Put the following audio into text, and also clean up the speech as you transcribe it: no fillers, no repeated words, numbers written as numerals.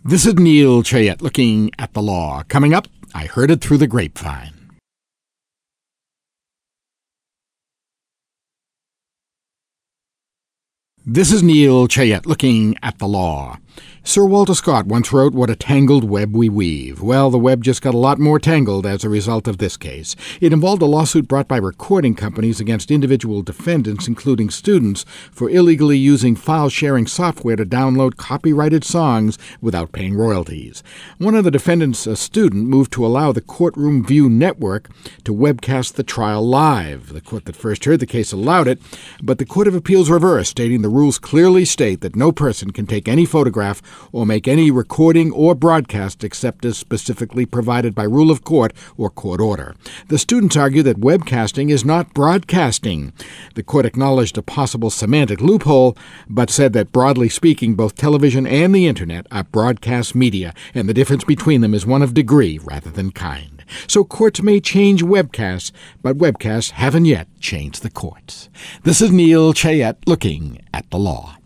This is Neil Chayette looking at the law. Coming up, I heard it through the grapevine. This is Neil Chayette looking at the law. Sir Walter Scott once wrote, "What a tangled web we weave." Well, the web just got a lot more tangled as a result of this case. It involved a lawsuit brought by recording companies against individual defendants, including students, for illegally using file-sharing software to download copyrighted songs without paying royalties. One of the defendants, a student, moved to allow the Courtroom View network to webcast the trial live. The court that first heard the case allowed it, but the Court of Appeals reversed, stating the rules clearly state that no person can take any photograph or make any recording or broadcast except as specifically provided by rule of court or court order. The students argue that webcasting is not broadcasting. The court acknowledged a possible semantic loophole, but said that broadly speaking, both television and the internet are broadcast media, and the difference between them is one of degree rather than kind. So courts may change webcasts, but webcasts haven't yet changed the courts. This is Neil Chayette looking at the law.